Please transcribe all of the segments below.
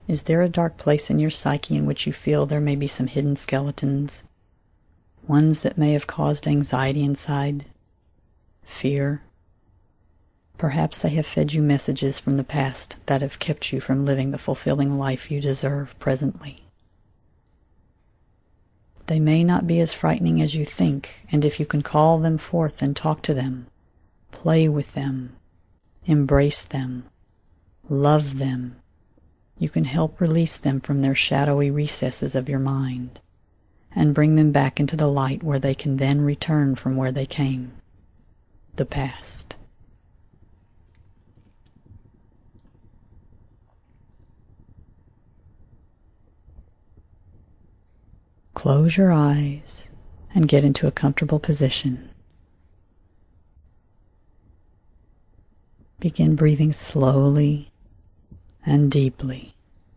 Is there a dark place in your psyche in which you feel there may be some hidden skeletons? Ones that may have caused anxiety inside? Fear? Perhaps they have fed you messages from the past that have kept you from living the fulfilling life you deserve presently. They may not be as frightening as you think, and if you can call them forth and talk to them, play with them, embrace them, love them, you can help release them from their shadowy recesses of your mind and bring them back into the light where they can then return from where they came, the past. Close your eyes and get into a comfortable position. Begin breathing slowly and deeply.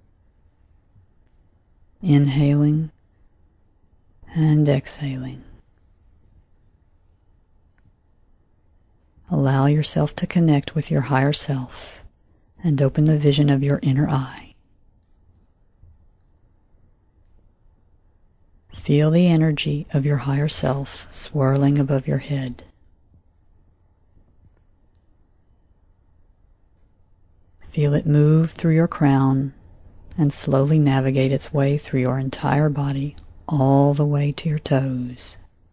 Inhaling and exhaling. Allow yourself to connect with your higher self and open the vision of your inner eye. Feel the energy of your higher self swirling above your head. Feel it move through your crown and slowly navigate its way through your entire body all the way to your toes.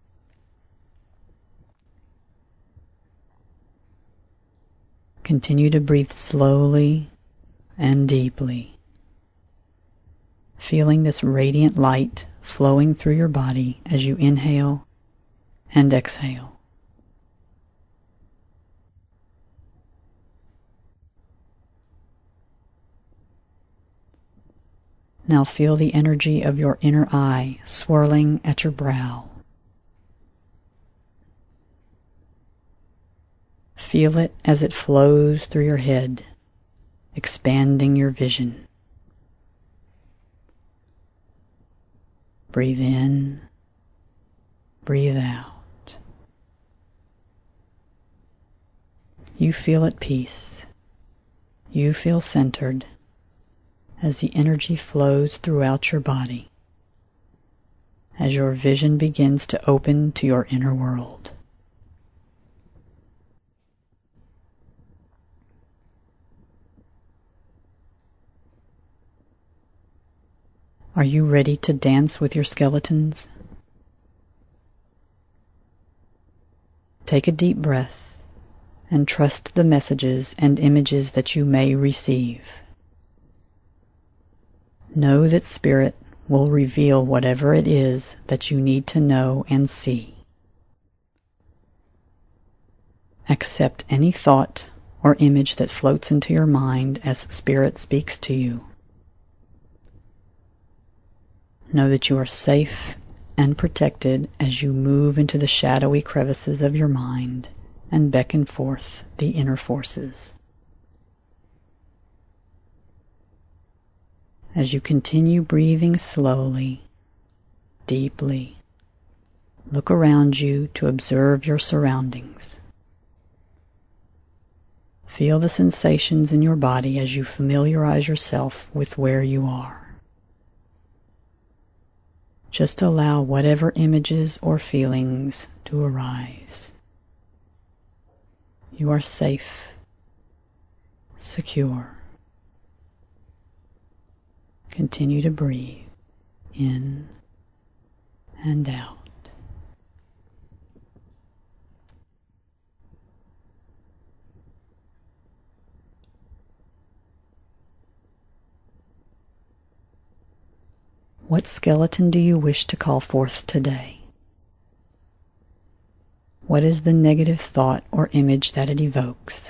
Continue to breathe slowly and deeply, feeling this radiant light flowing through your body as you inhale and exhale. Now feel the energy of your inner eye swirling at your brow. Feel it as it flows through your head, expanding your vision. Breathe in, breathe out. You feel at peace. You feel centered as the energy flows throughout your body, as your vision begins to open to your inner world. Are you ready to dance with your skeletons? Take a deep breath and trust the messages and images that you may receive. Know that Spirit will reveal whatever it is that you need to know and see. Accept any thought or image that floats into your mind as Spirit speaks to you. Know that you are safe and protected as you move into the shadowy crevices of your mind and beckon forth the inner forces. As you continue breathing slowly, deeply, look around you to observe your surroundings. Feel the sensations in your body as you familiarize yourself with where you are. Just allow whatever images or feelings to arise. You are safe, secure. Continue to breathe in and out. What skeleton do you wish to call forth today? What is the negative thought or image that it evokes?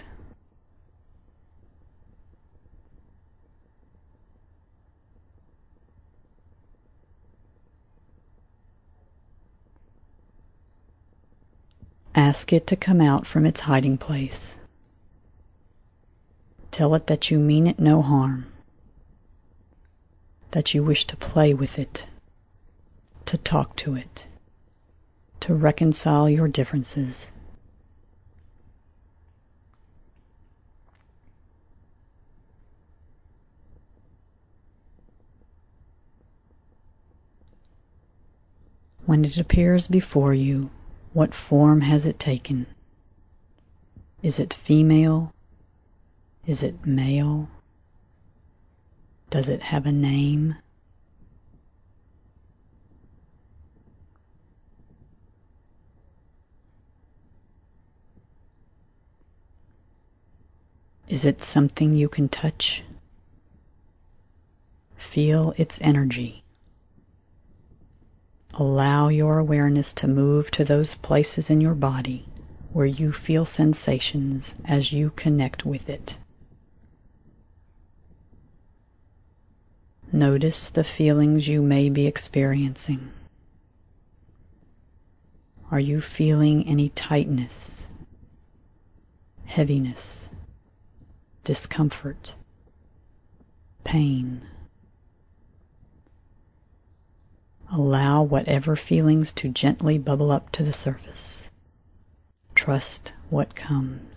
Ask it to come out from its hiding place. Tell it that you mean it no harm, that you wish to play with it, to talk to it, to reconcile your differences. When it appears before you, what form has it taken? Is it female? Is it male? Does it have a name? Is it something you can touch? Feel its energy. Allow your awareness to move to those places in your body where you feel sensations as you connect with it. Notice the feelings you may be experiencing. Are you feeling any tightness, heaviness, discomfort, pain? Allow whatever feelings to gently bubble up to the surface. Trust what comes.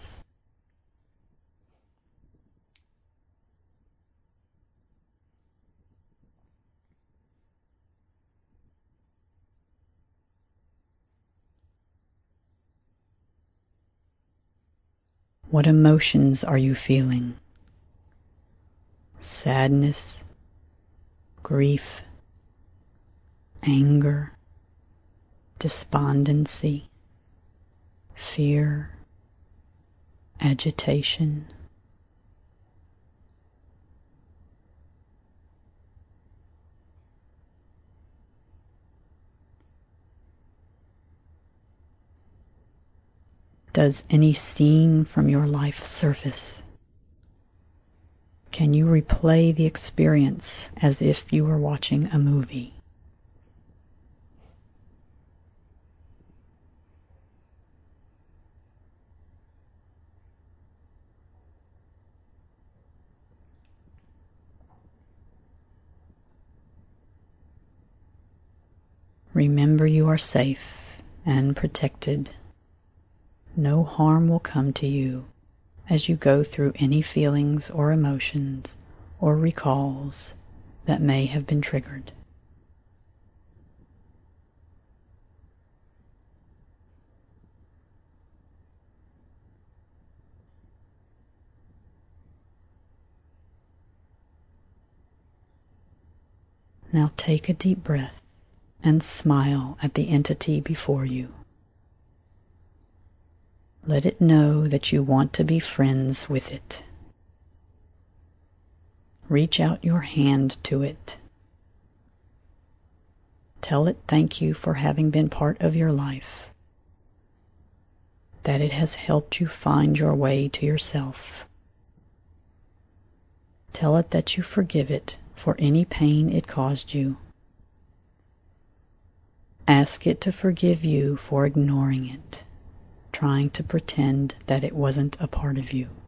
What emotions are you feeling? Sadness, grief, anger, despondency, fear, agitation. Does any scene from your life surface? Can you replay the experience as if you were watching a movie? Remember you are safe and protected. No harm will come to you as you go through any feelings or emotions or recalls that may have been triggered. Now take a deep breath and smile at the entity before you. Let it know that you want to be friends with it. Reach out your hand to it. Tell it thank you for having been part of your life, that it has helped you find your way to yourself. Tell it that you forgive it for any pain it caused you. Ask it to forgive you for ignoring it, trying to pretend that it wasn't a part of you.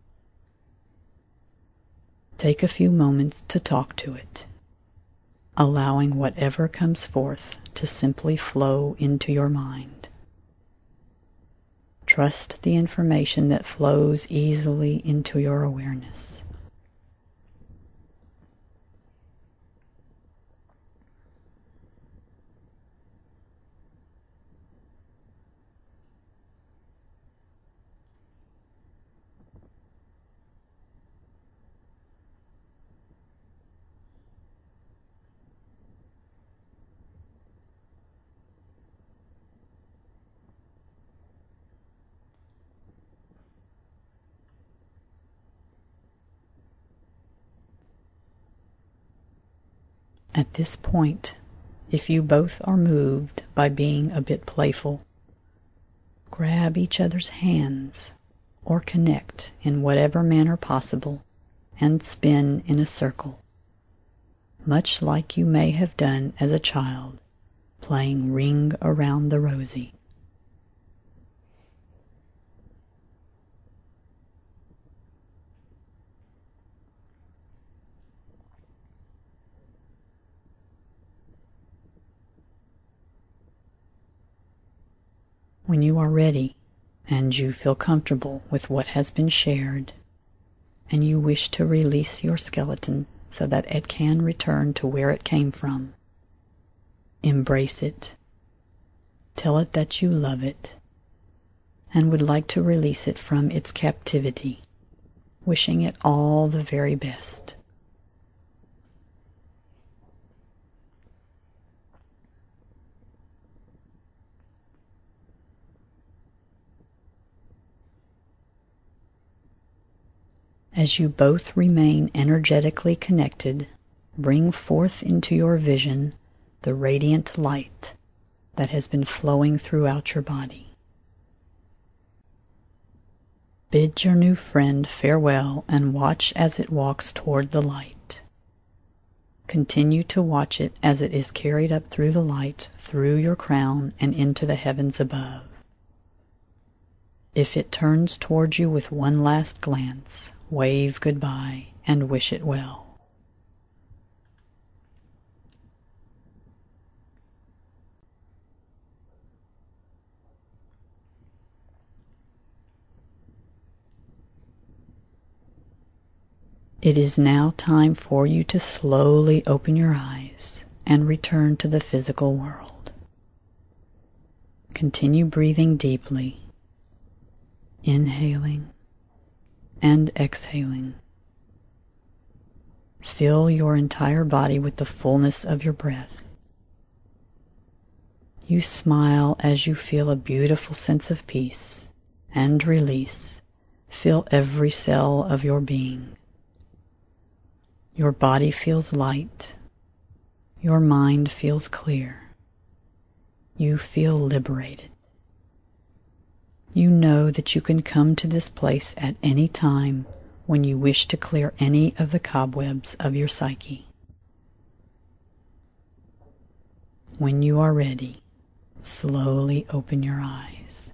Take a few moments to talk to it, allowing whatever comes forth to simply flow into your mind. Trust the information that flows easily into your awareness. At this point, if you both are moved by being a bit playful, grab each other's hands or connect in whatever manner possible and spin in a circle, much like you may have done as a child, playing Ring Around the Rosie. When you are ready and you feel comfortable with what has been shared, and you wish to release your skeleton so that it can return to where it came from, embrace it Tell it that you love it and would like to release it from its captivity, wishing it all the very best. As you both remain energetically connected, bring forth into your vision the radiant light that has been flowing throughout your body. Bid your new friend farewell and watch as it walks toward the light. Continue to watch it as it is carried up through the light, through your crown, and into the heavens above. If it turns toward you with one last glance, wave goodbye and wish it well. It is now time for you to slowly open your eyes and return to the physical world. Continue breathing deeply, inhaling and exhaling. Fill your entire body with the fullness of your breath. You smile as you feel a beautiful sense of peace and release fill every cell of your being. Your body feels light. Your mind feels clear. You feel liberated. You know that you can come to this place at any time when you wish to clear any of the cobwebs of your psyche. When you are ready, slowly open your eyes.